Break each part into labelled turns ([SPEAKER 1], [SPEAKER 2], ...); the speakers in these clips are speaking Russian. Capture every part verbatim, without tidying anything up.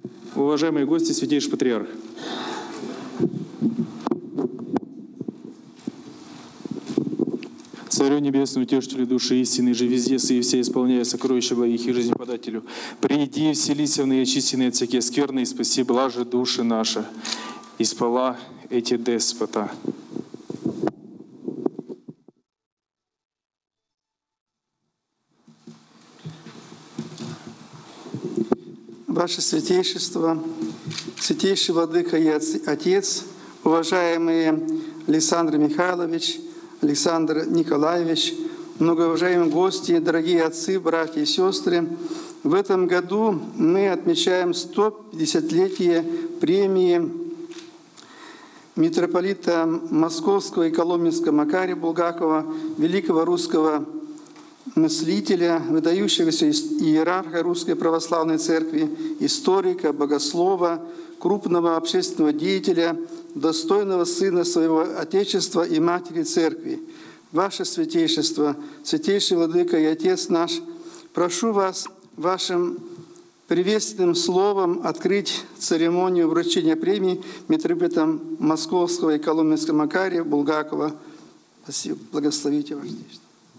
[SPEAKER 1] Уважаемые гости, Святейший Патриарх. Царю Небесному, утешителю души истины, же везде и все исполняя сокровища благих и жизнеподателю, приди, вселися в неочистенные отсеки скверны и спаси блаже души наши. И спала эти деспота.
[SPEAKER 2] Ваше Святейшество, Святейший Владыка и Отец, уважаемые Александр Михайлович, Александр Николаевич, многоуважаемые гости, дорогие отцы, братья и сестры, в этом году мы отмечаем сто пятидесятилетие премии митрополита Московского и Коломенского Макария Булгакова, великого русского мыслителя, выдающегося иерарха Русской Православной Церкви, историка, богослова, крупного общественного деятеля, достойного сына своего Отечества и Матери Церкви. Ваше Святейшество, Святейший Владыка и Отец наш, прошу вас вашим приветственным словом открыть церемонию вручения премии митрополитам Московского и Коломенского Макария Булгакова. Спасибо. Благословите, Ваше Святейшество.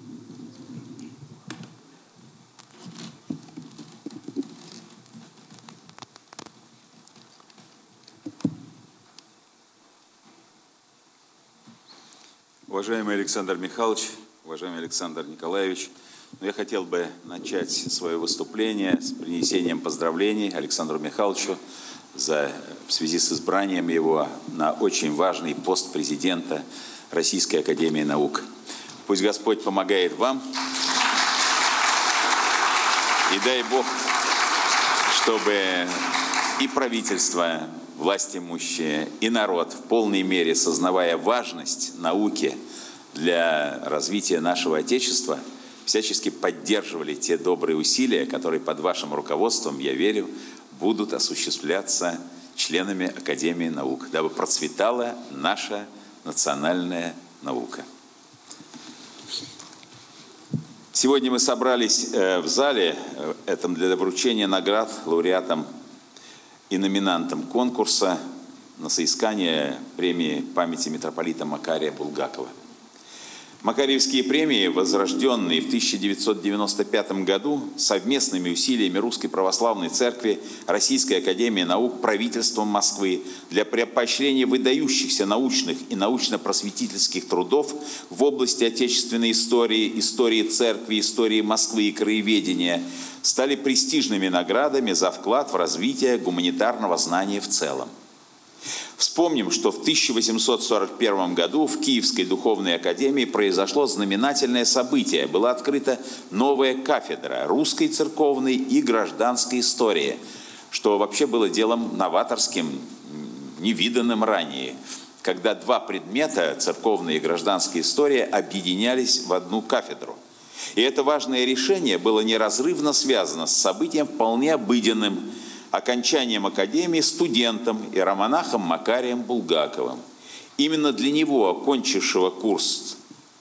[SPEAKER 3] Уважаемый Александр Михайлович, уважаемый Александр Николаевич, я хотел бы начать свое выступление с принесением поздравлений Александру Михайловичу за, в связи с избранием его на очень важный пост президента Российской Академии Наук. Пусть Господь помогает вам, и дай Бог, чтобы и правительство, власть имущие, и народ, в полной мере сознавая важность науки для развития нашего Отечества, всячески поддерживали те добрые усилия, которые под вашим руководством, я верю, будут осуществляться членами Академии Наук, дабы процветала наша национальная наука. Сегодня мы собрались в зале этом для вручения наград лауреатам и номинантам конкурса на соискание премии памяти митрополита Макария Булгакова. Макарьевские премии, возрожденные в тысяча девятьсот девяносто пятом году совместными усилиями Русской Православной Церкви, Российской Академии Наук, правительством Москвы для поощрения выдающихся научных и научно-просветительских трудов в области отечественной истории, истории Церкви, истории Москвы и краеведения, стали престижными наградами за вклад в развитие гуманитарного знания в целом. Вспомним, что в тысяча восемьсот сорок первом году в Киевской духовной академии произошло знаменательное событие. Была открыта новая кафедра русской церковной и гражданской истории, что вообще было делом новаторским, невиданным ранее, когда два предмета, церковная и гражданская история, объединялись в одну кафедру. И это важное решение было неразрывно связано с событием вполне обыденным, окончанием академии студентом и романахом Макарием Булгаковым. Именно для него, окончившего курс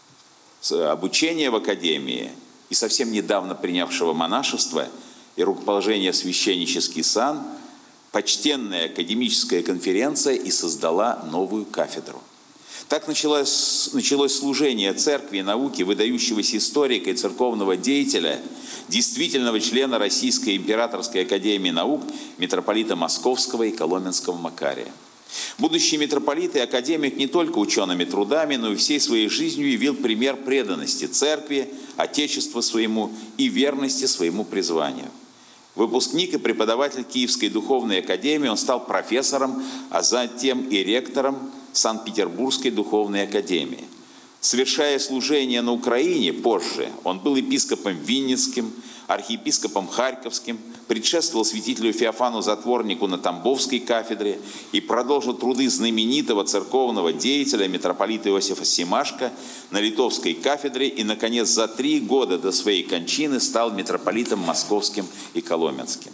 [SPEAKER 3] обучения в академии и совсем недавно принявшего монашество и рукоположение в священнический сан, почтенная академическая конференция и создала новую кафедру. Так началось, началось служение церкви и науки выдающегося историка и церковного деятеля, действительного члена Российской императорской академии наук, митрополита Московского и Коломенского Макария. Будущий митрополит и академик не только учеными трудами, но и всей своей жизнью явил пример преданности церкви, отечеству своему и верности своему призванию. Выпускник и преподаватель Киевской духовной академии, он стал профессором, а затем и ректором Санкт-Петербургской духовной академии. Совершая служение на Украине позже, он был епископом Винницким, архиепископом Харьковским, предшествовал святителю Феофану Затворнику на Тамбовской кафедре и продолжил труды знаменитого церковного деятеля митрополита Иосифа Семашко на Литовской кафедре и, наконец, за три года до своей кончины стал митрополитом Московским и Коломенским.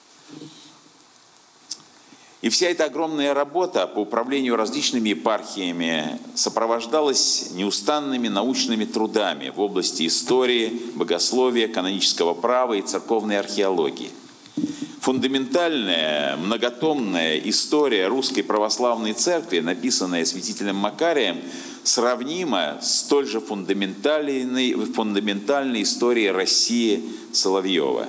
[SPEAKER 3] И вся эта огромная работа по управлению различными епархиями сопровождалась неустанными научными трудами в области истории, богословия, канонического права и церковной археологии. Фундаментальная, многотомная история Русской Православной Церкви, написанная святителем Макарием, сравнима с столь же фундаментальной, фундаментальной историей России Соловьева.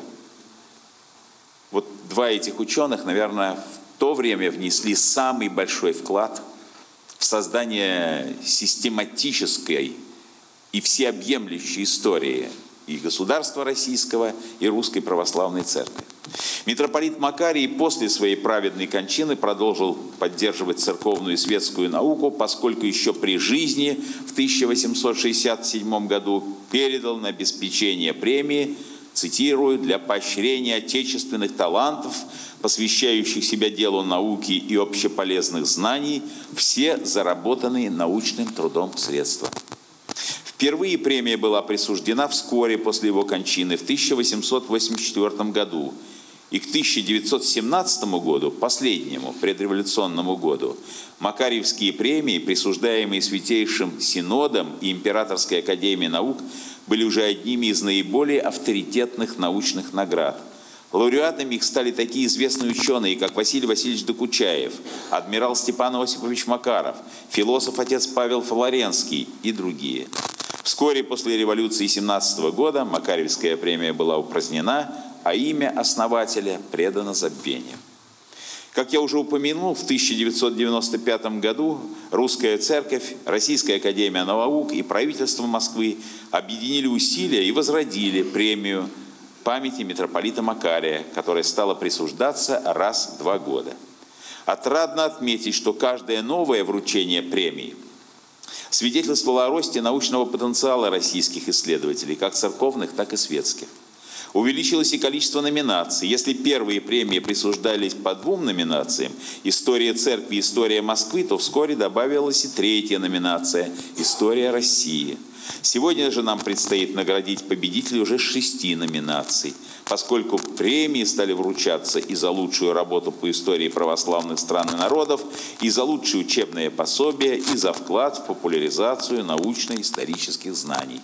[SPEAKER 3] Вот два этих ученых, наверное, в то время внесли самый большой вклад в создание систематической и всеобъемлющей истории и государства российского, и Русской Православной Церкви. Митрополит Макарий после своей праведной кончины продолжил поддерживать церковную и светскую науку, поскольку еще при жизни в тысяча восемьсот шестьдесят седьмом году передал на обеспечение премии, цитирую, «для поощрения отечественных талантов, посвящающих себя делу науки и общеполезных знаний, все заработанные научным трудом средства». Впервые премия была присуждена вскоре после его кончины в тысяча восемьсот восемьдесят четвёртом году. И к тысяча девятьсот семнадцатому году, последнему предреволюционному году, Макарьевские премии, присуждаемые Святейшим Синодом и Императорской академией наук, были уже одними из наиболее авторитетных научных наград. Лауреатами их стали такие известные ученые, как Василий Васильевич Докучаев, адмирал Степан Осипович Макаров, философ отец Павел Флоренский и другие. Вскоре после революции семнадцатого года Макарьевская премия была упразднена, а имя основателя предано забвению. Как я уже упомянул, в тысяча девятьсот девяносто пятом году Русская Церковь, Российская Академия Наук и правительство Москвы объединили усилия и возродили премию памяти митрополита Макария, которая стала присуждаться раз в два года. Отрадно отметить, что каждое новое вручение премии свидетельствовало о росте научного потенциала российских исследователей, как церковных, так и светских. Увеличилось и количество номинаций. Если первые премии присуждались по двум номинациям – «История церкви» и «История Москвы», то вскоре добавилась и третья номинация – «История России». Сегодня же нам предстоит наградить победителей уже шести номинаций, поскольку премии стали вручаться и за лучшую работу по истории православных стран и народов, и за лучшие учебные пособия, и за вклад в популяризацию научно-исторических знаний.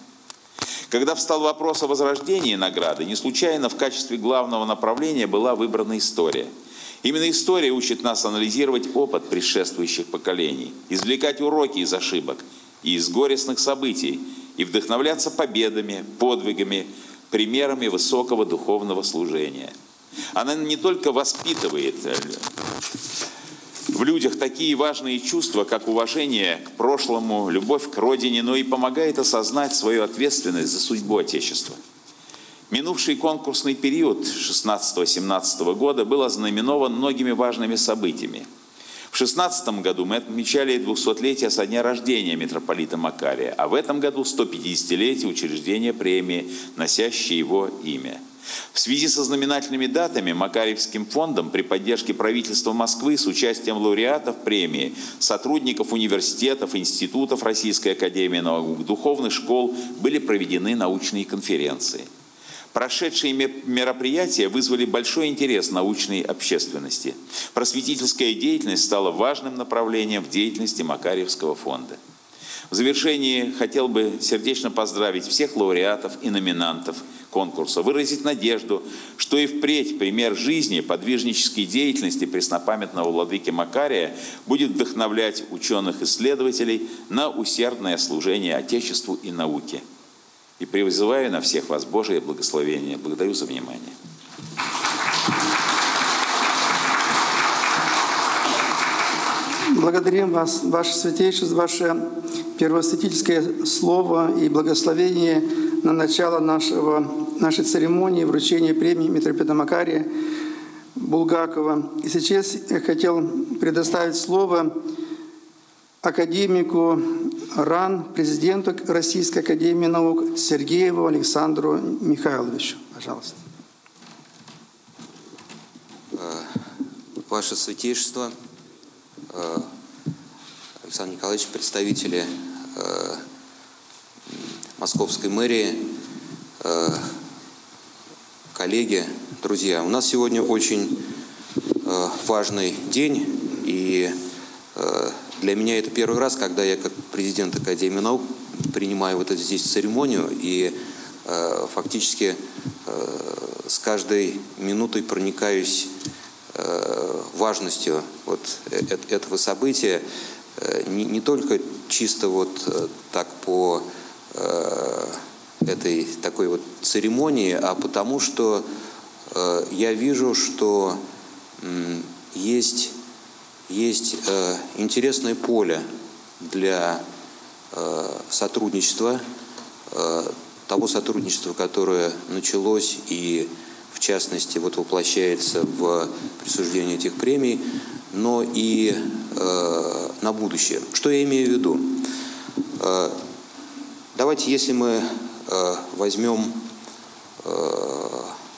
[SPEAKER 3] Когда встал вопрос о возрождении награды, не случайно в качестве главного направления была выбрана история. Именно история учит нас анализировать опыт предшествующих поколений, извлекать уроки из ошибок и из горестных событий, и вдохновляться победами, подвигами, примерами высокого духовного служения. Она не только воспитывает в людях такие важные чувства, как уважение к прошлому, любовь к родине, но и помогает осознать свою ответственность за судьбу Отечества. Минувший конкурсный период шестнадцатого-семнадцатого года был ознаменован многими важными событиями. В шестнадцатом году мы отмечали двухсотлетие со дня рождения митрополита Макария, а в этом году сто пятидесятилетие учреждения премии, носящей его имя. В связи со знаменательными датами Макарьевским фондом при поддержке правительства Москвы с участием лауреатов премии, сотрудников университетов, институтов Российской Академии Наук, духовных школ были проведены научные конференции. Прошедшие мероприятия вызвали большой интерес научной общественности. Просветительская деятельность стала важным направлением в деятельности Макарьевского фонда. В завершении хотел бы сердечно поздравить всех лауреатов и номинантов конкурса, выразить надежду, что и впредь пример жизни, подвижнической деятельности преснопамятного владыки Макария будет вдохновлять ученых-исследователей на усердное служение Отечеству и науке. И призываю на всех вас Божие благословение. Благодарю за внимание.
[SPEAKER 2] Благодарим вас, Ваше Святейшество, за ваше первосвятительское слово и благословение на начало нашего, нашей церемонии вручения премии митрополита Макария Булгакова. И сейчас я хотел предоставить слово академику РАН, президенту Российской Академии Наук Сергееву Александру Михайловичу. Пожалуйста.
[SPEAKER 4] Ваше Святейшество, Александр Николаевич, представители Московской мэрии, коллеги, друзья, у нас сегодня очень важный день, и для меня это первый раз, когда я как президент Академии наук принимаю вот эту здесь церемонию, и фактически с каждой минутой проникаюсь э, важностью вот э, этого события, э, не, не только чисто вот э, так по э, этой такой вот церемонии, а потому что э, я вижу, что э, есть, есть э, интересное поле для э, сотрудничества, э, того сотрудничества, которое началось и, в частности, вот воплощается в присуждении этих премий, но и э, на будущее. Что я имею в виду? Э, давайте, если мы э, возьмем, э,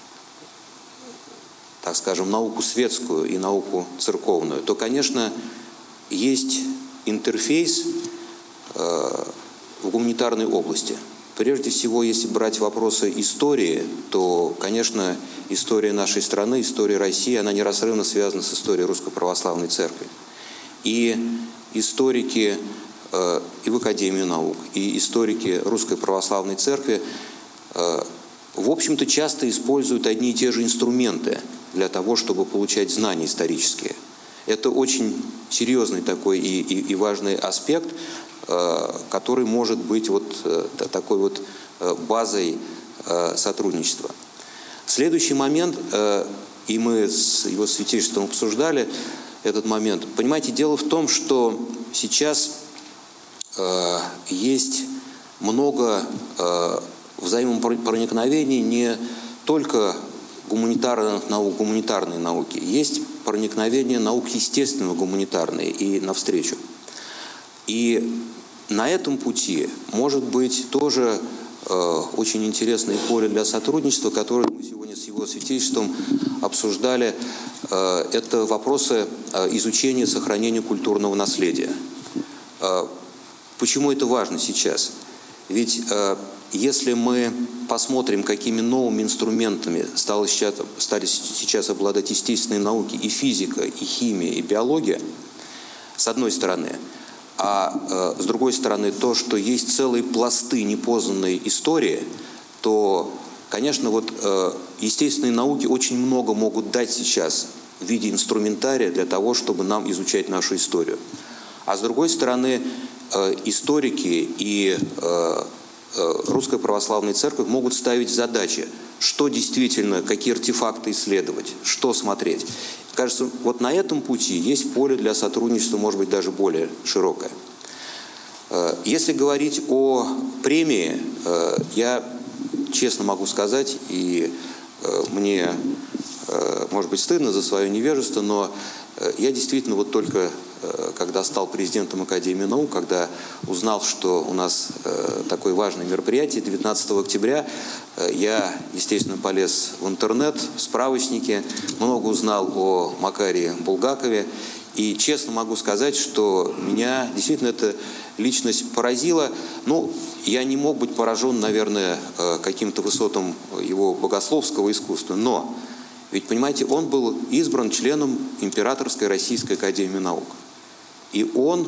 [SPEAKER 4] так скажем, науку светскую и науку церковную, то, конечно, есть интерфейс э, в гуманитарной области. Прежде всего, если брать вопросы истории, то, конечно, история нашей страны, история России, она неразрывно связана с историей Русской Православной Церкви. И историки э, и в Академии наук, и историки Русской Православной Церкви, э, в общем-то, часто используют одни и те же инструменты для того, чтобы получать знания исторические. Это очень серьезный такой и, и, и важный аспект, который может быть вот такой вот базой сотрудничества. Следующий момент, и мы с его святейшеством обсуждали этот момент. Понимаете, дело в том, что сейчас есть много взаимопроникновений не только гуманитарных наук, гуманитарной науки. Есть проникновение наук естественного гуманитарные и навстречу. И на этом пути может быть тоже э, очень интересное поле для сотрудничества, которое мы сегодня с его святейшеством обсуждали. Э, это вопросы э, изучения и сохранения культурного наследия. Э, почему это важно сейчас? Ведь э, если мы посмотрим, какими новыми инструментами стали сейчас, стали сейчас обладать естественные науки, и физика, и химия, и биология, с одной стороны, а э, с другой стороны, то, что есть целые пласты непознанной истории, то, конечно, вот э, естественные науки очень много могут дать сейчас в виде инструментария для того, чтобы нам изучать нашу историю. А с другой стороны, э, историки и э, э, Русская Православная Церковь могут ставить задачи, что действительно, какие артефакты исследовать, что смотреть. Кажется, вот на этом пути есть поле для сотрудничества, может быть, даже более широкое. Если говорить о премии, я честно могу сказать, и мне, может быть, стыдно за свое невежество, но я действительно вот только, когда стал президентом Академии наук, когда узнал, что у нас такое важное мероприятие, девятнадцатого октября, я, естественно, полез в интернет, в справочники, много узнал о Макарии Булгакове. И честно могу сказать, что меня действительно эта личность поразила. Ну, я не мог быть поражен, наверное, каким-то высотам его богословского искусства, но ведь, понимаете, он был избран членом Императорской Российской Академии наук. И он,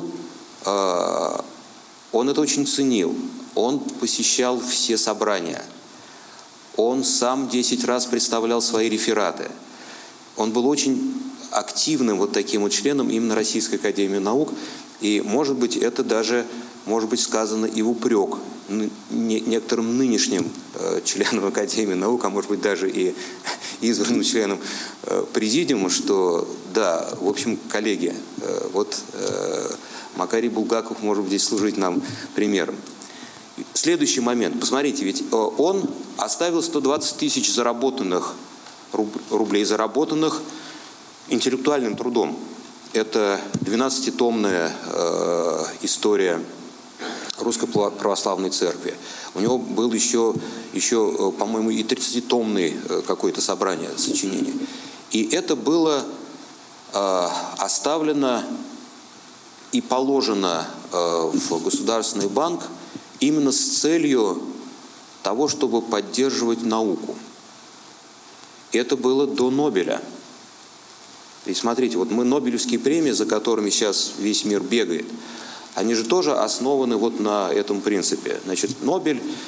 [SPEAKER 4] он это очень ценил. Он посещал все собрания. Он сам десять раз представлял свои рефераты. Он был очень активным вот таким вот членом именно Российской Академии наук. И, может быть, это даже, может быть, сказано и в упрек некоторым нынешним членам Академии наук, а может быть, даже и избранным членам президиума, что, да, в общем, коллеги, вот Макарий Булгаков может здесь служить нам примером. Следующий момент. Посмотрите, ведь он оставил сто двадцать тысяч заработанных рублей, заработанных интеллектуальным трудом. Это двенадцатитомная э, история Русской Православной Церкви. У него был еще, еще по-моему, и тридцатитомное какое-то собрание сочинений. И это было э, оставлено и положено э, в Государственный банк именно с целью того, чтобы поддерживать науку. Это было до Нобеля. И смотрите, вот мы Нобелевские премии, за которыми сейчас весь мир бегает, они же тоже основаны вот на этом принципе. Значит, Нобель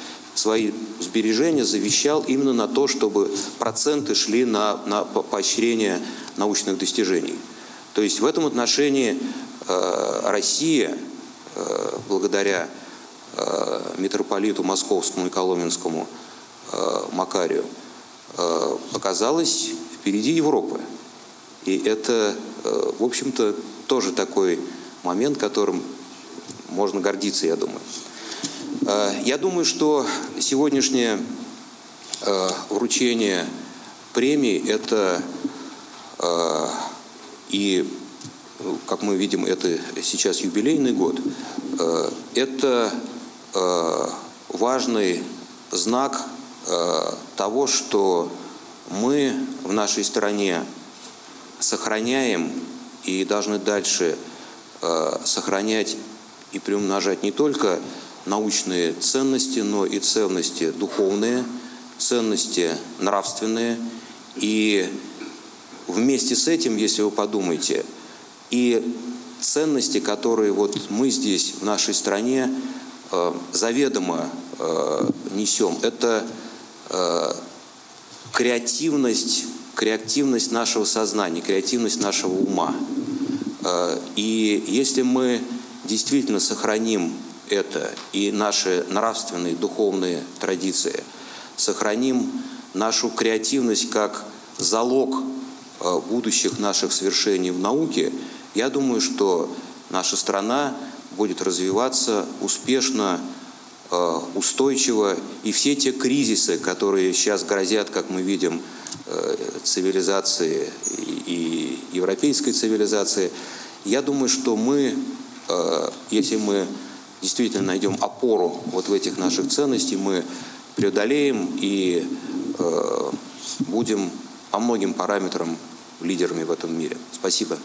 [SPEAKER 4] свои сбережения завещал именно на то, чтобы проценты шли на, на поощрение научных достижений. То есть в этом отношении э, Россия, э, благодаря э, митрополиту Московскому и Коломенскому э, Макарию, э, оказалась впереди Европы. И это, э, в общем-то, тоже такой момент, которым можно гордиться, я думаю. Э, я думаю, что сегодняшнее э, вручение премии – это э, и, как мы видим, это сейчас юбилейный год. Это важный знак того, что мы в нашей стране сохраняем и должны дальше сохранять и приумножать не только научные ценности, но и ценности духовные, ценности нравственные. И вместе с этим, если вы подумаете, и ценности, которые вот мы здесь, в нашей стране, э, заведомо э, несем, это э, креативность, креативность нашего сознания, креативность нашего ума. Э, и если мы действительно сохраним это и наши нравственные, духовные традиции, сохраним нашу креативность как залог будущих наших свершений в науке, я думаю, что наша страна будет развиваться успешно, устойчиво, и все те кризисы, которые сейчас грозят, как мы видим, цивилизации и европейской цивилизации, я думаю, что мы, если мы действительно найдем опору вот в этих наших ценностях, мы преодолеем и будем по многим параметрам лидерами в этом мире. Спасибо.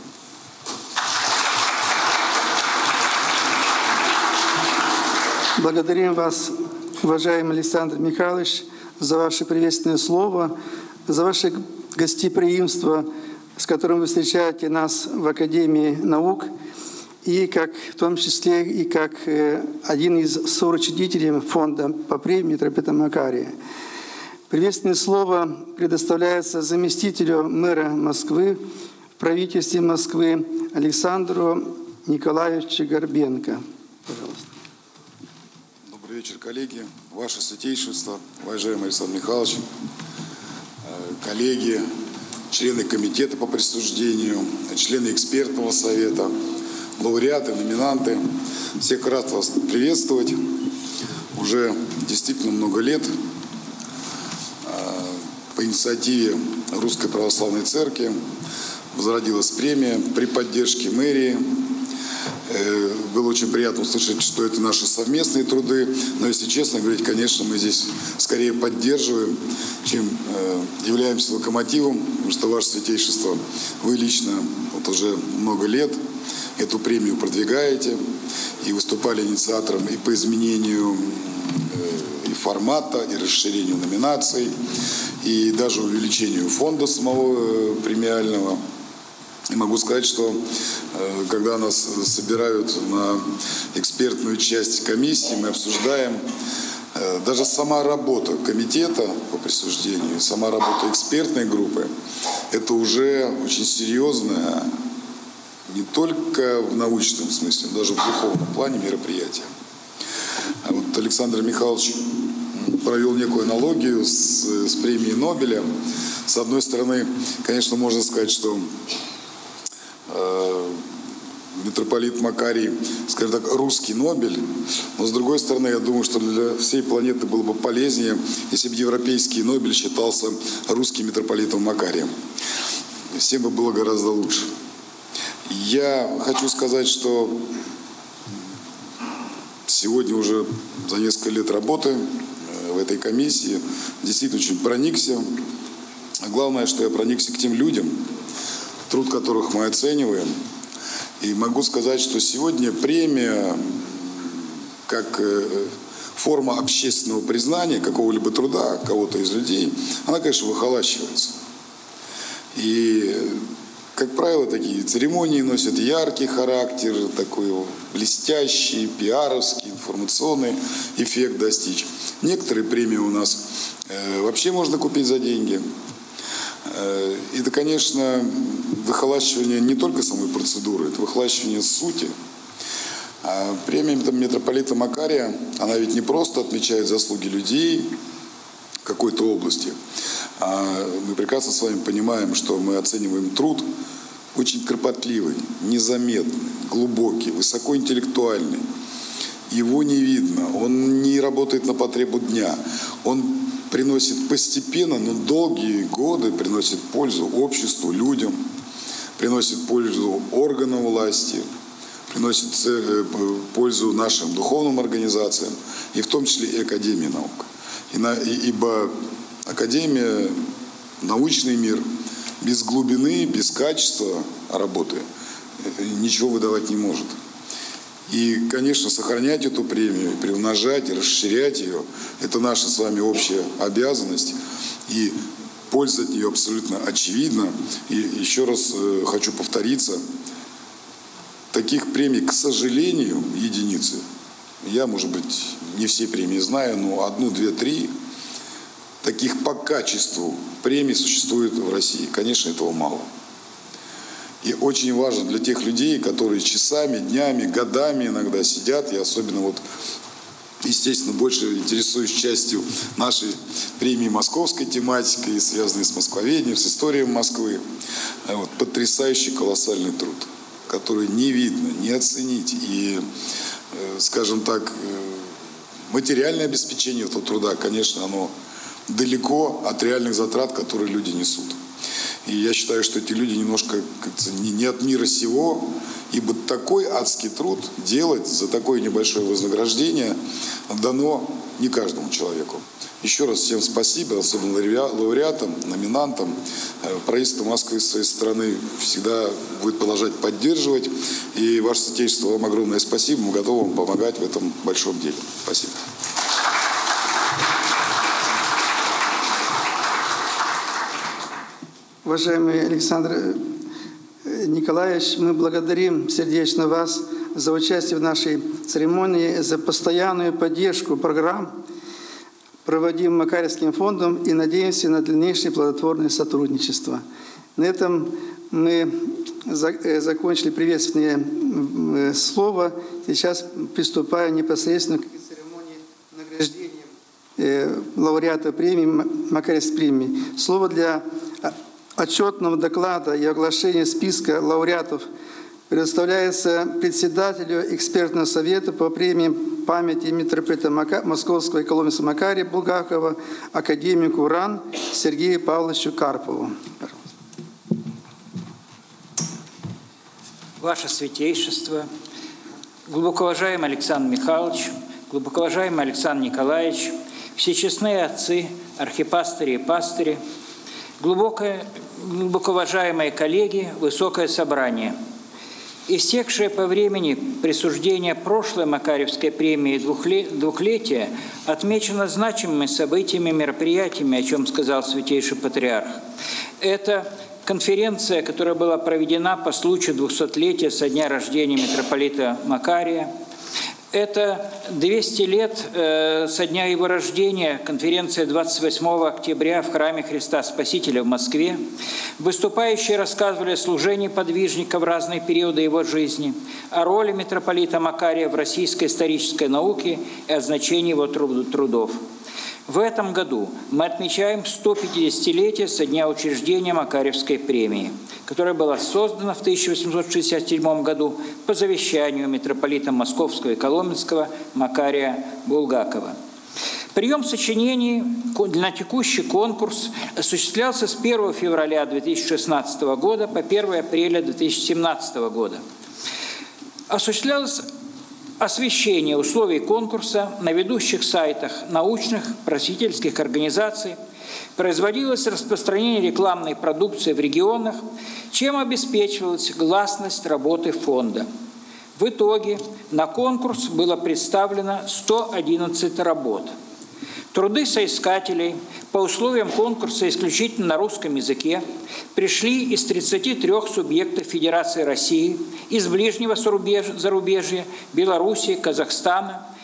[SPEAKER 2] Благодарим вас, уважаемый Александр Михайлович, за ваше приветственное слово, за ваше гостеприимство, с которым вы встречаете нас в Академии наук, и как, в том числе и как один из соучредителей фонда по премии митрополита Макария. Приветственное слово предоставляется заместителю мэра Москвы в правительстве Москвы Александру Николаевичу Горбенко. Пожалуйста.
[SPEAKER 5] Добрый вечер, коллеги. Ваше Святейшество, уважаемый Александр Михайлович, коллеги, члены комитета по присуждению, члены экспертного совета, лауреаты, номинанты. Всех рад вас приветствовать. Уже действительно много лет по инициативе Русской Православной Церкви возродилась премия при поддержке мэрии. Было очень приятно услышать, что это наши совместные труды, но, если честно говорить, конечно, мы здесь скорее поддерживаем, чем являемся локомотивом, потому что, Ваше Святейшество, вы лично вот уже много лет эту премию продвигаете и выступали инициатором и по изменению и формата, и расширению номинаций, и даже увеличению фонда самого премиального. И могу сказать, что когда нас собирают на экспертную часть комиссии, мы обсуждаем даже сама работа комитета по присуждению, сама работа экспертной группы, это уже очень серьезное, не только в научном смысле, но даже в духовном плане мероприятие. А вот Александр Михайлович провел некую аналогию с, с премией Нобеля. С одной стороны, конечно, можно сказать, что э, митрополит Макарий, скажем так, русский Нобель, но с другой стороны, я думаю, что для всей планеты было бы полезнее, если бы европейский Нобель считался русским митрополитом Макарием. Всем бы было гораздо лучше. Я хочу сказать, что сегодня уже за несколько лет работы в этой комиссии действительно очень проникся. А главное, что я проникся к тем людям, труд которых мы оцениваем. И могу сказать, что сегодня премия, как форма общественного признания какого-либо труда кого-то из людей, она, конечно, выхолащивается. И, как правило, такие церемонии носят яркий характер, такой блестящий, пиаровский, информационный эффект достичь. Некоторые премии у нас э, вообще можно купить за деньги. Э, это, конечно, выхолащивание не только самой процедуры, это выхолащивание сути. А премия митрополита Макария, она ведь не просто отмечает заслуги людей в какой-то области, а мы прекрасно с вами понимаем, что мы оцениваем труд очень кропотливый, незаметный, глубокий, высокоинтеллектуальный. Его не видно, он не работает на потребу дня. Он приносит постепенно, но долгие годы приносит пользу обществу, людям, приносит пользу органам власти, приносит пользу нашим духовным организациям, и в том числе и Академии наук. Ибо Академия, научный мир, без глубины, без качества работы ничего выдавать не может. И, конечно, сохранять эту премию, приумножать, расширять ее – это наша с вами общая обязанность. И польза от нее абсолютно очевидна. И еще раз хочу повториться, таких премий, к сожалению, единицы. Я, может быть, не все премии знаю, но одну, две, три таких по качеству премий существует в России. Конечно, этого мало. И очень важно для тех людей, которые часами, днями, годами иногда сидят, я особенно вот, естественно, больше интересуюсь частью нашей премии московской тематикой, связанной с москвоведением, с историей Москвы. Вот, потрясающий колоссальный труд, который не видно, не оценить. И, скажем так, материальное обеспечение этого труда, конечно, оно далеко от реальных затрат, которые люди несут. И я считаю, что эти люди немножко не, не от мира сего, ибо такой адский труд делать за такое небольшое вознаграждение дано не каждому человеку. Еще раз всем спасибо, особенно лауреатам, номинантам. Правительство Москвы с своей стороны всегда будет продолжать поддерживать. И ваше святейшество, вам огромное спасибо. Мы готовы вам помогать в этом большом деле. Спасибо.
[SPEAKER 2] Уважаемый Александр Николаевич, мы благодарим сердечно вас за участие в нашей церемонии, за постоянную поддержку программ, проводимых Макарьевским фондом, и надеемся на дальнейшее плодотворное сотрудничество. На этом мы закончили приветственное слово. Сейчас приступаем непосредственно к церемонии награждения лауреата премии, Макарьевской премии. Слово для отчетного доклада и оглашения списка лауреатов предоставляется председателю экспертного совета по премии памяти митрополита Московского и Коломенского Макария Булгакова, академику РАН Сергею Павловичу Карпову.
[SPEAKER 6] Ваше Святейшество, глубоковажаемый Александр Михайлович, глубоковажаемый Александр Николаевич, всечестные отцы, архипастыри и пастыри, глубокое, глубоковажаемые коллеги, высокое собрание. Истекшее по времени присуждения прошлой Макарьевской премии двухлетия отмечено значимыми событиями, мероприятиями, о чем сказал Святейший Патриарх. Это конференция, которая была проведена по случаю двухсотлетия со дня рождения митрополита Макария. Это двести лет э, со дня его рождения, конференция двадцать восьмого октября в храме Христа Спасителя в Москве. Выступающие рассказывали о служении подвижника в разные периоды его жизни, о роли митрополита Макария в российской исторической науке и о значении его трудов. В этом году мы отмечаем сто пятидесятилетие со дня учреждения Макарьевской премии, которая была создана в тысяча восемьсот шестьдесят седьмом году по завещанию митрополита Московского и Коломенского Макария Булгакова. Прием сочинений на текущий конкурс осуществлялся с первого февраля две тысячи шестнадцатого года по первое апреля две тысячи семнадцатого года. Осуществлялось освещение условий конкурса на ведущих сайтах научных, просветительских организаций, производилось распространение рекламной продукции в регионах, чем обеспечивалась гласность работы фонда. В итоге на конкурс было представлено сто одиннадцать работ. Труды соискателей по условиям конкурса исключительно на русском языке пришли из тридцати трёх субъектов Федерации России, из ближнего зарубежья, Белоруссии, Казахстана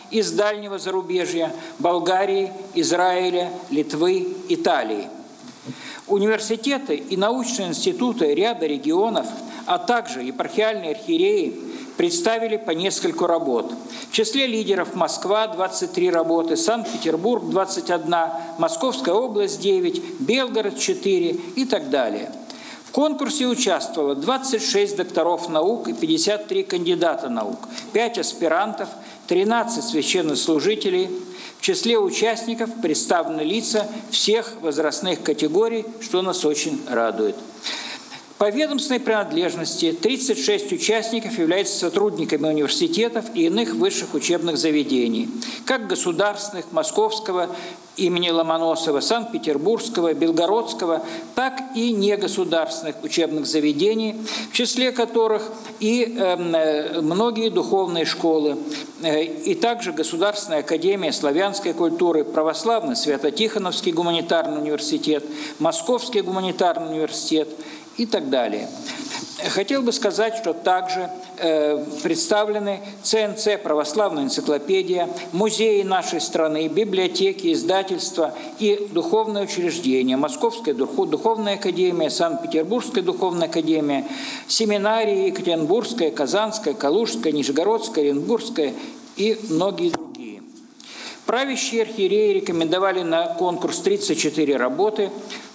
[SPEAKER 6] из дальнего зарубежья, Болгарии, Израиля, Литвы, Италии. Университеты и научные институты ряда регионов, а также епархиальные архиереи представили по нескольку работ. В числе лидеров Москва – двадцать три работы, Санкт-Петербург – двадцать одна, Московская область – девять, Белгород – четыре и так далее. В конкурсе участвовало двадцать шесть докторов наук и пятьдесят три кандидата наук, пять аспирантов, тринадцать священнослужителей. В числе участников представлены лица всех возрастных категорий, что нас очень радует. По ведомственной принадлежности тридцать шесть участников являются сотрудниками университетов и иных высших учебных заведений, как государственных, Московского имени Ломоносова, Санкт-Петербургского, Белгородского, так и негосударственных учебных заведений, в числе которых и э, многие духовные школы, э, и также Государственная академия славянской культуры, Православный Свято-Тихоновский гуманитарный университет, Московский гуманитарный университет и так далее. Хотел бы сказать, что также э, представлены ЦНЦ «Православная энциклопедия», музеи нашей страны, библиотеки, издательства и духовные учреждения, Московская духовная академия, Санкт-Петербургская духовная академия, семинарии Екатеринбургская, Казанская, Калужская, Нижегородская, Оренбургская и многие другие. Правящие архиереи рекомендовали на конкурс тридцать четыре работы.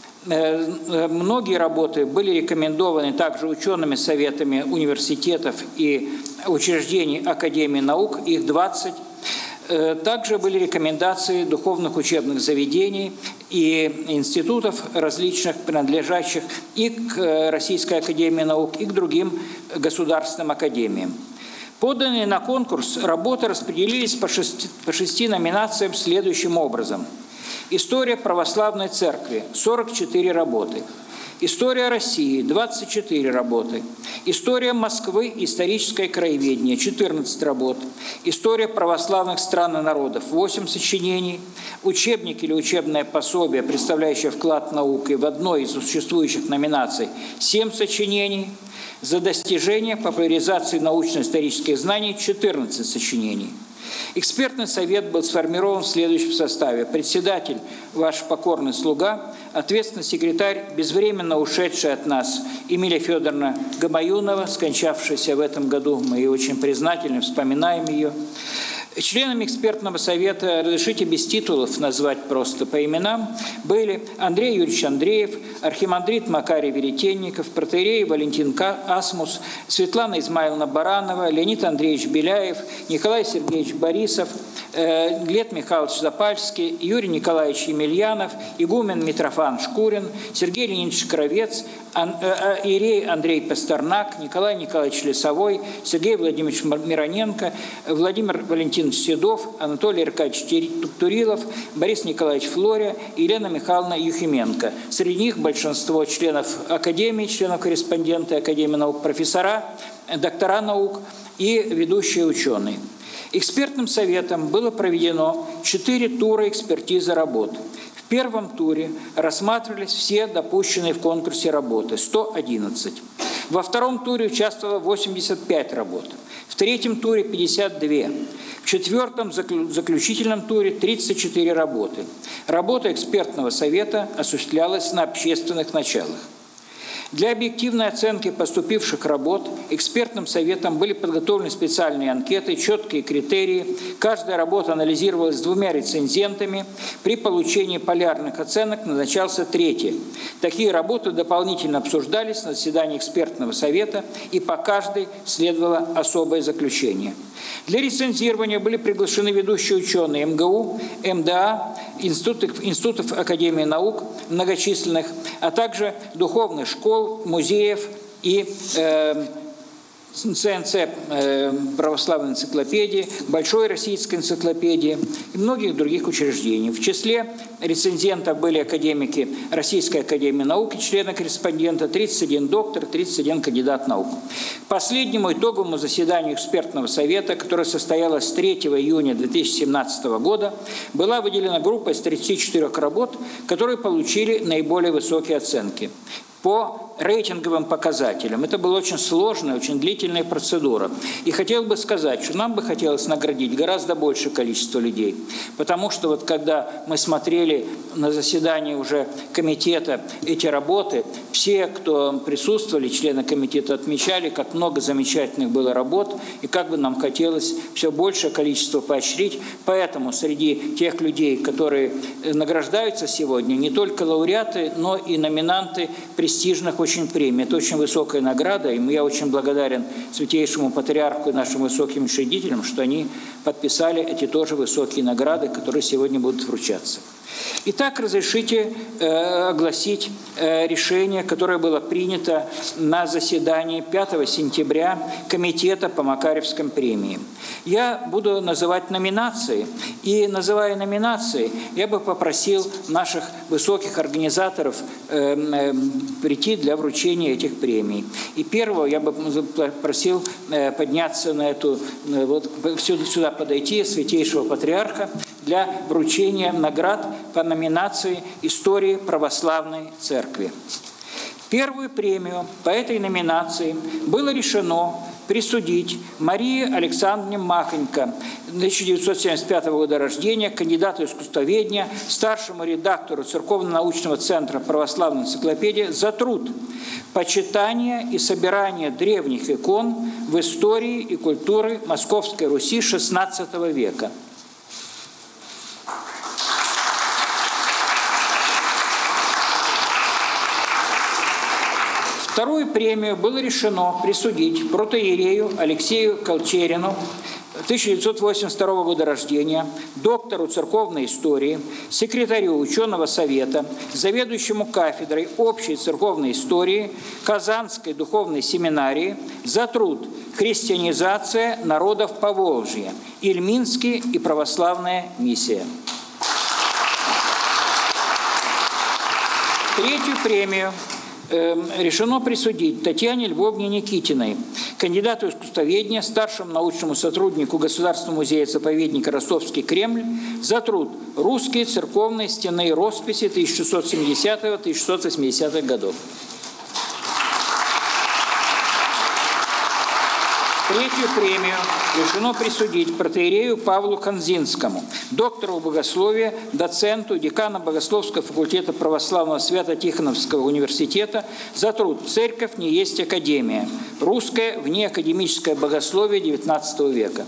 [SPEAKER 6] Многие работы были рекомендованы также учеными советами университетов и учреждений Академии наук, их двадцать. Также были рекомендации духовных учебных заведений и институтов различных, принадлежащих и к Российской академии наук, и к другим государственным академиям. Поданные на конкурс работы распределились по шести, по шести номинациям следующим образом. История православной церкви – сорок четыре работы. История России – двадцать четыре работы. История Москвы – историческое краеведение – четырнадцать работ. История православных стран и народов – восемь сочинений. Учебник или учебное пособие, представляющее вклад науки в одной из существующих номинаций – семь сочинений. За достижение популяризации научно-исторических знаний – четырнадцать сочинений. Экспертный совет был сформирован в следующем составе. Председатель – ваш покорный слуга, ответственный секретарь, безвременно ушедшая от нас Эмилия Федоровна Гамаюнова, скончавшаяся в этом году, мы ей очень признательны, вспоминаем ее. Членами экспертного совета, разрешите без титулов назвать просто по именам, были Андрей Юрьевич Андреев, архимандрит Макарий Веретенников, протоиерей Валентин Асмус, Светлана Измайловна Баранова, Леонид Андреевич Беляев, Николай Сергеевич Борисов, э, Глеб Михайлович Запальский, Юрий Николаевич Емельянов, игумен Митрофан Шкурин, Сергей Леонидович Кравец, Ан, э, иерей Андрей Пастернак, Николай Николаевич Лесовой, Сергей Владимирович Мироненко, Владимир Валентинович Седов, Анатолий Аркадьевич Турилов, Борис Николаевич Флория и Елена Михайловна Юхименко. Среди них большинство членов Академии, членов-корреспонденты Академии наук, профессора, доктора наук и ведущие ученые. Экспертным советом было проведено четыре тура экспертизы работ. В первом туре рассматривались все допущенные в конкурсе работы – сто одиннадцать. Во втором туре участвовало восемьдесят пять работ. В третьем туре – пятьдесят две. В четвертом заключительном туре – тридцать четыре работы. Работа экспертного совета осуществлялась на общественных началах. Для объективной оценки поступивших работ экспертным советом были подготовлены специальные анкеты, четкие критерии. Каждая работа анализировалась двумя рецензентами. При получении полярных оценок назначался третий. Такие работы дополнительно обсуждались на заседании экспертного совета, и по каждой следовало особое заключение. Для рецензирования были приглашены ведущие ученые эм гэ у, эм дэ а, институтов, институтов Академии наук многочисленных, а также духовных школ, музеев и э, ЦНЦ э, «Православной энциклопедии», Большой российской энциклопедии и многих других учреждений. В числе рецензентов были академики Российской академии наук, члены-корреспондента, тридцать один доктор, тридцать один кандидат наук. К последнему итоговому заседанию экспертного совета, которое состоялось с третьего июня две тысячи семнадцатого года, была выделена группа из тридцати четырёх работ, которые получили наиболее высокие оценки. По рейтинговым показателям. Это была очень сложная, очень длительная процедура. И хотел бы сказать, что нам бы хотелось наградить гораздо большее количество людей. Потому что вот когда мы смотрели на заседании уже комитета эти работы, все, кто присутствовали, члены комитета, отмечали, как много замечательных было работ, и как бы нам хотелось все большее количество поощрить. Поэтому среди тех людей, которые награждаются сегодня, не только лауреаты, но и номинанты престижных очень премий. Это очень высокая награда, и я очень благодарен Святейшему Патриарху и нашим высоким учредителям, что они подписали эти тоже высокие награды, которые сегодня будут вручаться. Итак, разрешите э, огласить э, решение, которое было принято на заседании пятого сентября Комитета по Макарьевским премиям. Я буду называть номинации, и называя номинации, я бы попросил наших высоких организаторов э, э, прийти для вручения этих премий. И первого я бы просил э, подняться на эту, э, вот, сюда, сюда подойти, Святейшего Патриарха, для вручения наград по номинации «Истории православной церкви». Первую премию по этой номинации было решено присудить Марии Александровне Махонько, тысяча девятьсот семьдесят пятого года рождения, кандидату искусствоведения, старшему редактору Церковно-научного центра «Православная энциклопедия» за труд почитания и собирания древних икон в истории и культуре Московской Руси шестнадцатого века. Вторую премию было решено присудить протоиерею Алексею Колчерину, тысяча девятьсот восемьдесят второго года рождения, доктору церковной истории, секретарю ученого совета, заведующему кафедрой общей церковной истории Казанской духовной семинарии за труд «Христианизация народов Поволжья. Ильминский и православная миссия». Третью премию решено присудить Татьяне Львовне Никитиной, кандидату искусствоведения, старшему научному сотруднику Государственного музея-заповедника Ростовский Кремль за труд «Русские церковные стенные росписи тысяча шестьсот семидесятого — тысяча шестьсот восьмидесятых годов». Третью премию решено присудить протоиерею Павлу Канзинскому, доктору богословия, доценту, декану богословского факультета православного Свято-Тихоновского университета за труд «Церковь не есть академия. Русское внеакадемическое богословие девятнадцатого века».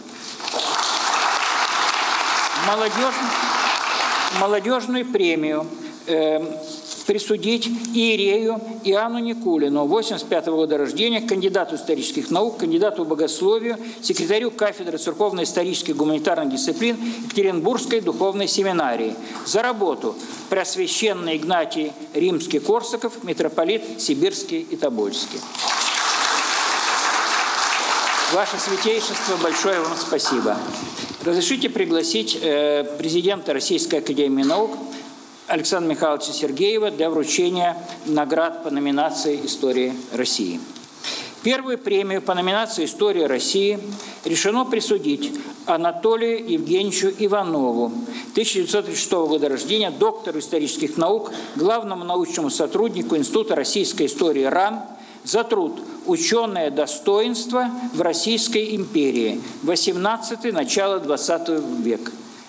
[SPEAKER 6] Молодежную, молодежную премию э, присудить иерею Иоанну Никулину, восемьдесят пятого года рождения, кандидату исторических наук, кандидату богословию, секретарю кафедры церковно-исторических гуманитарных дисциплин Екатеринбургской духовной семинарии за работу Преосвященный Игнатий Римский-Корсаков, митрополит Сибирский и Тобольский. Ваше Святейшество, большое вам спасибо. Разрешите пригласить э, президента Российской академии наук Александра Михайловича Сергеева для вручения наград по номинации «История России». Первую премию по номинации «История России» решено присудить Анатолию Евгеньевичу Иванову, тысяча девятьсот тридцать шестого года рождения, доктору исторических наук, главному научному сотруднику Института российской истории РАН за труд «Ученое достоинство в Российской империи. восемнадцатый — начало двадцатого века».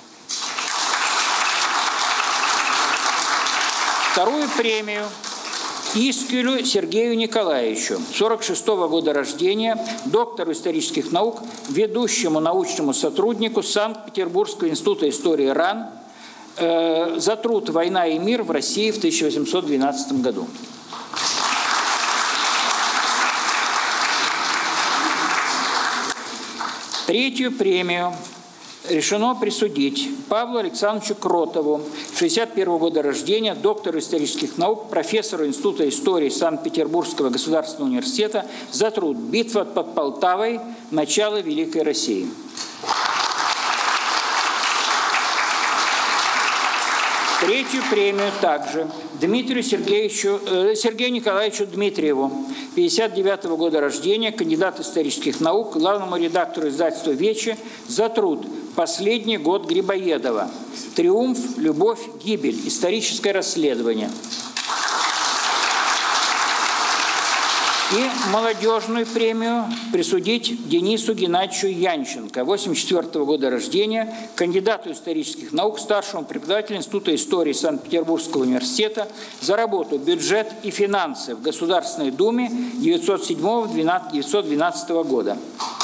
[SPEAKER 6] Вторую премию Искюлю Сергею Николаевичу, сорок шестого года рождения, доктору исторических наук, ведущему научному сотруднику Санкт-Петербургского института истории РАН э, за труд «Война и мир в России» в тысяча восемьсот двенадцатом году. Третью премию решено присудить Павлу Александровичу Кротову, шестьдесят первого года рождения, доктору исторических наук, профессору Института истории Санкт-Петербургского государственного университета за труд «Битва под Полтавой. Начало Великой России». Третью премию также Дмитрию Сергеевичу, э, Сергею Николаевичу Дмитриеву, пятьдесят девятого года рождения, кандидат исторических наук, главному редактору издательства «Вече» за труд «Последний год Грибоедова. Триумф, любовь, гибель. Историческое расследование». И молодежную премию присудить Денису Геннадьевичу Янченко, восемьдесят четвёртого года рождения, кандидату исторических наук, старшему преподавателю Института истории Санкт-Петербургского университета за работу «Бюджет и финансы» в Государственной Думе девятьсот седьмого — девятьсот двенадцатого года.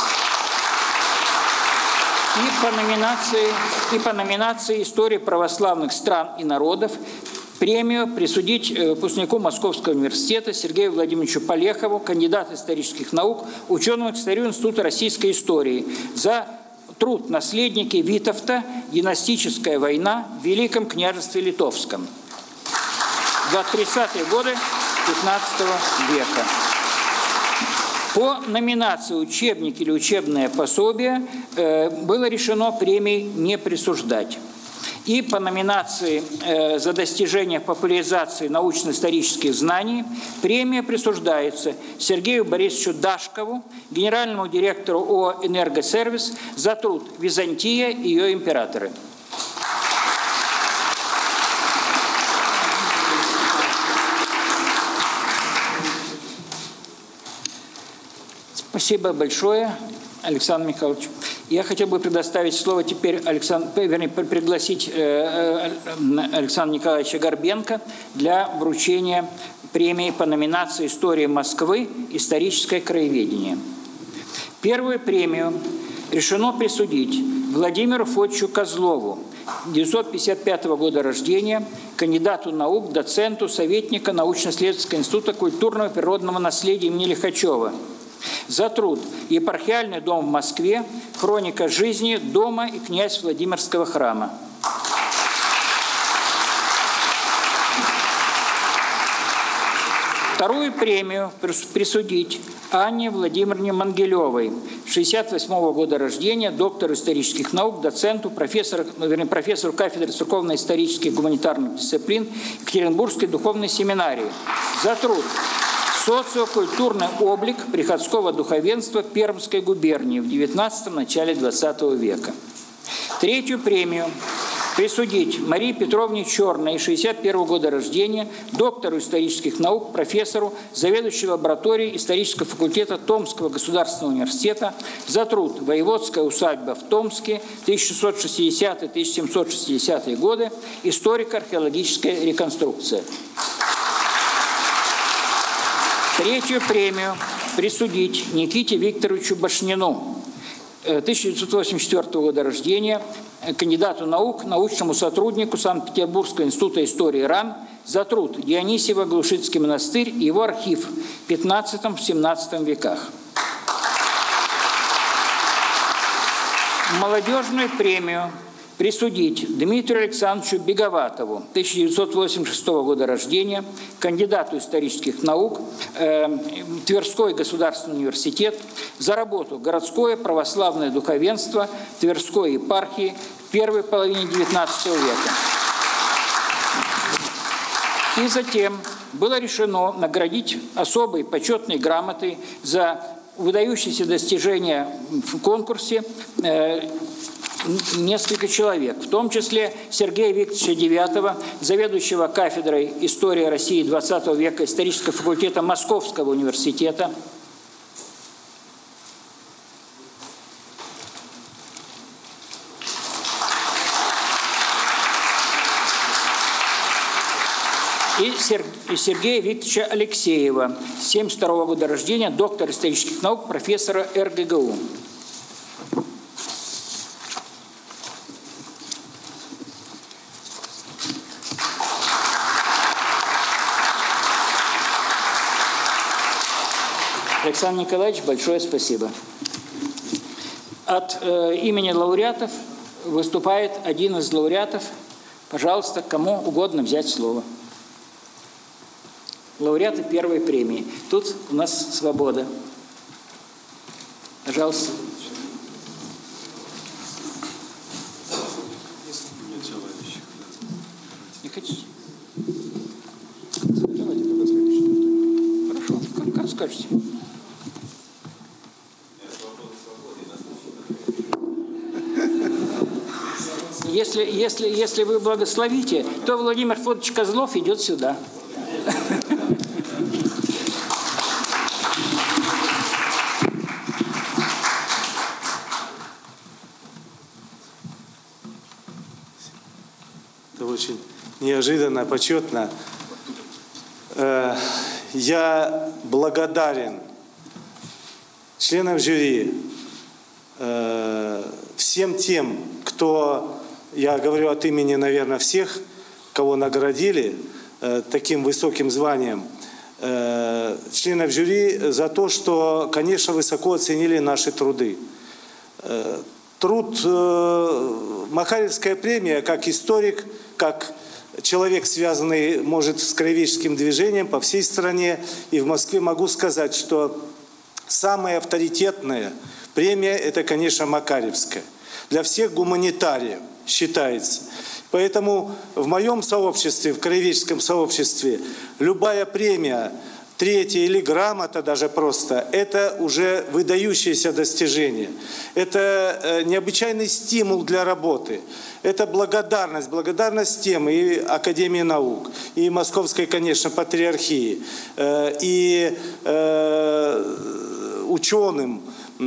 [SPEAKER 6] И по номинации, и по номинации «История православных стран и народов» премию присудить выпускнику Московского университета Сергею Владимировичу Полехову, кандидату исторических наук, ученому секретарю Института российской истории, за труд «Наследники Витовта. Династическая война в Великом княжестве Литовском» за тридцатые годы пятнадцатого века. По номинации «Учебник» или «Учебное пособие» было решено премии не присуждать. И по номинации э, за достижение популяризации научно-исторических знаний премия присуждается Сергею Борисовичу Дашкову, генеральному директору ООО «Энергосервис», за труд «Византия и ее императоры». Спасибо большое, Александр Михайлович. Я хотел бы предоставить слово теперь Александр, вернее, пригласить Александра Николаевича Горбенко для вручения премии по номинации «История Москвы. Историческое краеведение». Первую премию решено присудить Владимиру Фотчу Козлову, девятьсот пятьдесят пятого года рождения, кандидату наук, доценту, советника научно-исследовательского института культурного и природного наследия имени Лихачева, за труд «Епархиальный дом в Москве. Хроника жизни дома и князь Владимирского храма». Вторую премию присудить Анне Владимировне Мангелевой, шестьдесят восьмого года рождения, доктору исторических наук, доценту, профессору, вернее, профессору кафедры церковно-исторических гуманитарных дисциплин Екатеринбургской духовной семинарии, за труд «Социокультурный облик приходского духовенства Пермской губернии в девятнадцатом – начале двадцатого века». Третью премию присудить Марии Петровне Черной, шестьдесят первого года рождения, доктору исторических наук, профессору, заведующей лабораторией исторического факультета Томского государственного университета, за труд «Воеводская усадьба в Томске, тысяча шестьсот шестидесятые — тысяча семьсот шестидесятые годы. Историко-археологическая реконструкция». Третью премию присудить Никите Викторовичу Башнину, тысяча девятьсот восемьдесят четвёртого года рождения, кандидату наук, научному сотруднику Санкт-Петербургского института истории РАН, за труд «Дионисиево-Глушицкий монастырь и его архив в пятнадцатом — семнадцатом веках». Молодежную премию присудить Дмитрию Александровичу Беговатову, тысяча девятьсот восемьдесят шестого года рождения, кандидату исторических наук, э, Тверской государственный университет, за работу «Городское православное духовенство Тверской епархии в первой половине девятнадцатого века». И затем было решено наградить особой почетной грамотой за выдающиеся достижения в конкурсе э, несколько человек, в том числе Сергея Викторовича Девятого, заведующего кафедрой истории России двадцатого века исторического факультета Московского университета, и Сергея Викторовича Алексеева, семьдесят второго года рождения, доктор исторических наук, профессора эр гэ гэ у. Александр Николаевич, большое спасибо. От э, имени лауреатов выступает один из лауреатов. Пожалуйста, кому угодно взять слово. Лауреаты первой премии. Тут у нас свобода. Пожалуйста. Не хотите? Давайте пока следующий. Хорошо, как, как скажете. Если, если, если вы благословите, то Владимир Федорович Козлов идет сюда.
[SPEAKER 7] неожиданно, почетно. Я благодарен членам жюри, всем тем, кто, я говорю от имени, наверное, всех, кого наградили таким высоким званием, членов жюри за то, что, конечно, высоко оценили наши труды. Труд, Макарьевская премия, как историк, как человек, связанный, может, с краеведческим движением по всей стране и в Москве, могу сказать, что самая авторитетная премия – это, конечно, Макарьевская. Для всех гуманитариев считается. Поэтому в моем сообществе, в краеведческом сообществе, любая премия, третья или грамота даже просто, это уже выдающееся достижение. Это необычайный стимул для работы. Это благодарность, благодарность тем и Академии наук, и Московской, конечно, Патриархии, и ученым,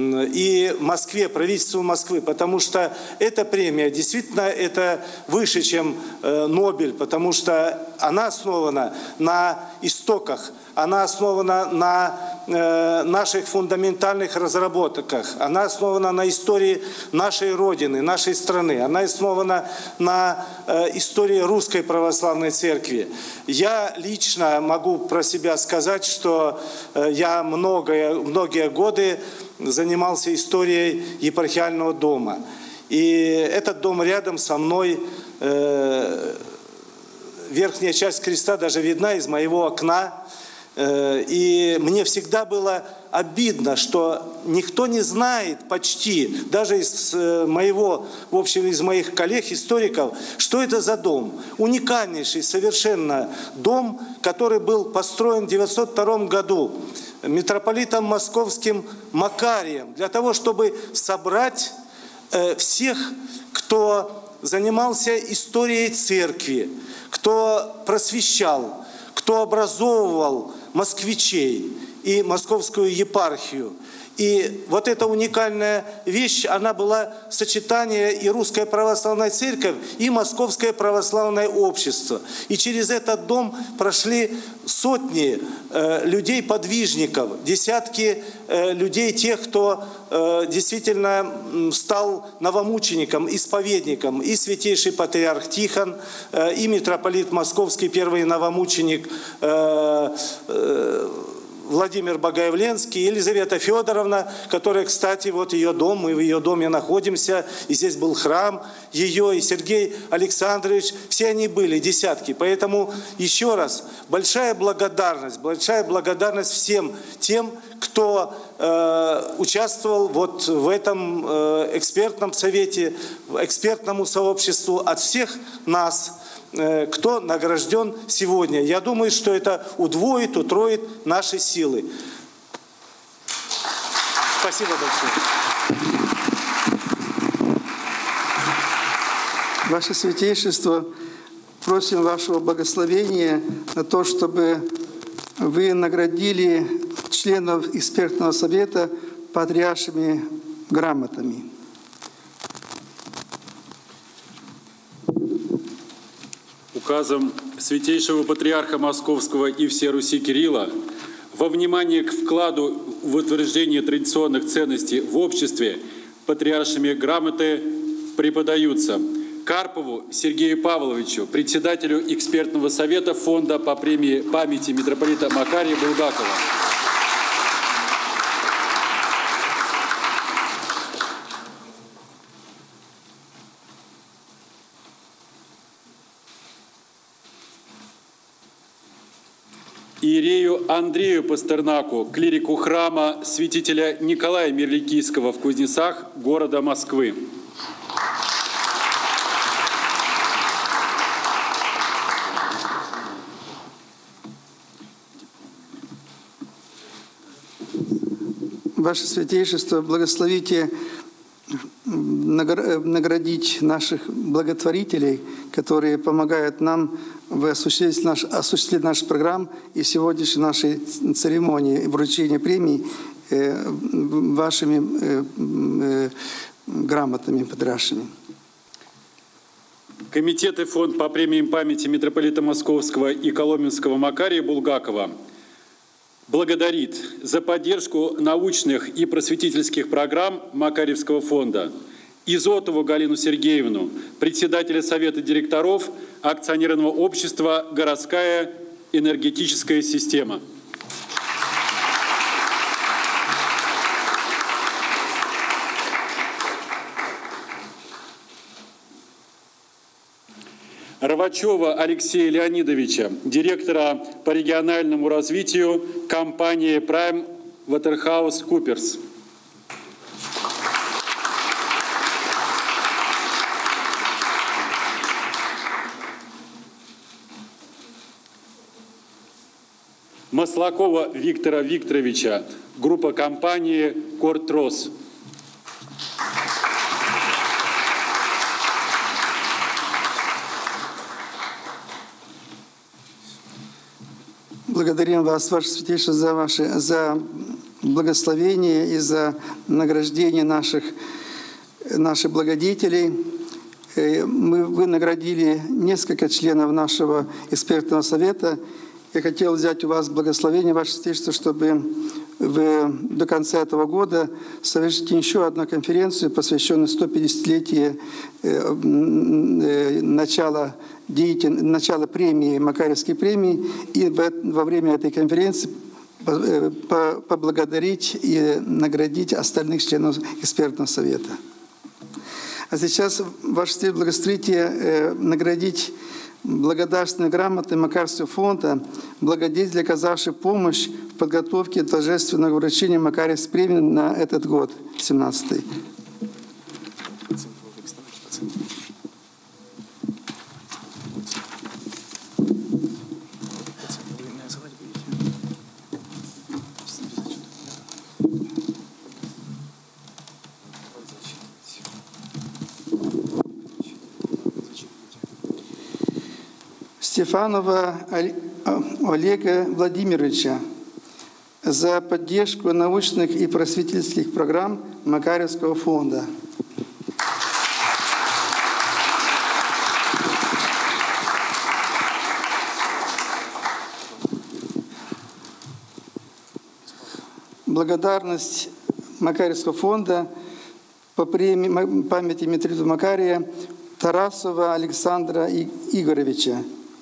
[SPEAKER 7] и Москве, правительству Москвы, потому что эта премия действительно это выше, чем э, Нобель, потому что она основана на истоках, она основана на э, наших фундаментальных разработках, она основана на истории нашей Родины, нашей страны, она основана на э, истории Русской Православной Церкви. Я лично могу про себя сказать, что э, я многое, многие годы занимался историей епархиального дома. И этот дом рядом со мной, э, верхняя часть креста даже видна из моего окна. Э, и мне всегда было обидно, что никто не знает почти, даже из моего, в общем, из моих коллег-историков, что это за дом. Уникальнейший совершенно дом, который был построен в девятьсот втором году митрополитом московским Макарием, для того, чтобы собрать э, всех, кто занимался историей церкви, кто просвещал, кто образовывал москвичей и московскую епархию. И вот эта уникальная вещь, она была сочетание и Русская Православная Церковь, и Московское Православное Общество. И через этот дом прошли сотни э, людей-подвижников, десятки э, людей, тех, кто э, действительно стал новомучеником, исповедником, и святейший патриарх Тихон, э, и митрополит Московский, первый новомученик э, э, Владимир Богоявленский, Елизавета Федоровна, которая, кстати, вот ее дом, мы в ее доме находимся, и здесь был храм ее, и Сергей Александрович, все они были, десятки. Поэтому еще раз, большая благодарность, большая благодарность всем тем, кто э, участвовал вот в этом э, экспертном совете, экспертному сообществу, от всех нас, кто награжден сегодня. Я думаю, что это удвоит, утроит наши силы. Спасибо большое.
[SPEAKER 2] Ваше Святейшество, просим вашего благословения на то, чтобы вы наградили членов экспертного совета патриаршими грамотами.
[SPEAKER 8] Указом Святейшего Патриарха Московского и всей Руси Кирилла во внимание к вкладу в утверждение традиционных ценностей в обществе патриаршими грамоты преподаются Карпову Сергею Павловичу, председателю экспертного совета фонда по премии памяти митрополита Макария Булгакова. Иерею Андрею Пастернаку, клирику храма святителя Николая Мирликийского в Кузнецах, города Москвы.
[SPEAKER 2] Ваше Святейшество, благословите наградить наших благотворителей, которые помогают нам в осуществлении наш, осуществлении наших программ и сегодняшней нашей церемонии вручения премий э, вашими э, э, грамотами патриаршими.
[SPEAKER 8] Комитет и фонд по премиям памяти митрополита Московского и Коломенского Макария Булгакова благодарит за поддержку научных и просветительских программ Макарьевского фонда Изотову Галину Сергеевну, председателя Совета директоров акционерного общества «Городская энергетическая система». Рвачева Алексея Леонидовича, директора по региональному развитию компании Prime Waterhouse Coopers. Маслакова Виктора Викторовича, группа компании Кортрос.
[SPEAKER 2] Благодарим вас, Ваше Святейшество, за, ваше, за благословение и за награждение наших, наших благодетелей. Мы, вы наградили несколько членов нашего экспертного совета. Я хотел взять у вас благословение, Ваше Святейшество, чтобы вы до конца этого года совершите еще одну конференцию, посвященную сто пятидесятилетию начала, деятель... начала премии, Макарьевской премии, и во время этой конференции поблагодарить и наградить остальных членов экспертного совета. А сейчас, Ваше Святейшество, благословите наградить благодарственной грамотой Макарьевского фонда благодетель, оказавший помощь в подготовке торжественного вручения Макарьевской премии на этот год, семнадцатый. Стефанова Олега Владимировича за поддержку научных и просветительских программ Макарьевского фонда. Благодарность Макарьевского фонда по премии памяти митрополита Макария Тарасова Александра Игоревича.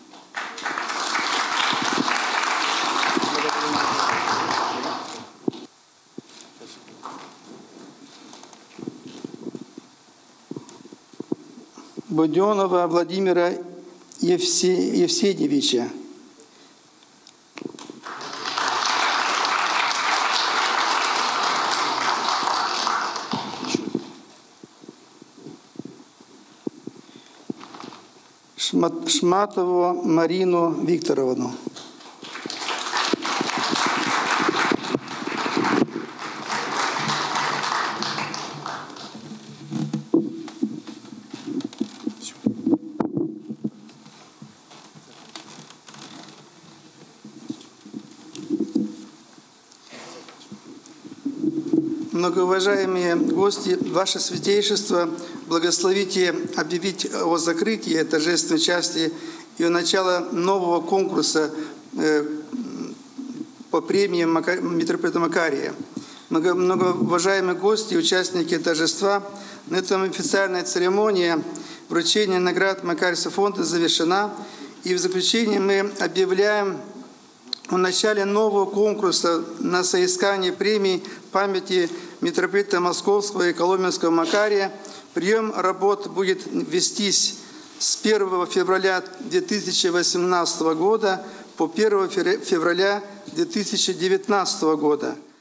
[SPEAKER 2] Буденова Владимира Евсе... Евсеньевича. Шмат... Шматову Марину Викторовну. Многоуважаемые гости, Ваше Святейшество, благословите объявить о закрытии торжественной части и о начале нового конкурса по премиям митрополита Макария. Многоуважаемые гости и участники торжества, на этом официальная церемония вручения наград Макарьевского фонда завершена. И в заключение мы объявляем о начале нового конкурса на соискание премии памяти митрополита Московского и Коломенского Макария. Прием работ будет вестись с первого февраля две тысячи восемнадцатого года по первое февраля две тысячи девятнадцатого года.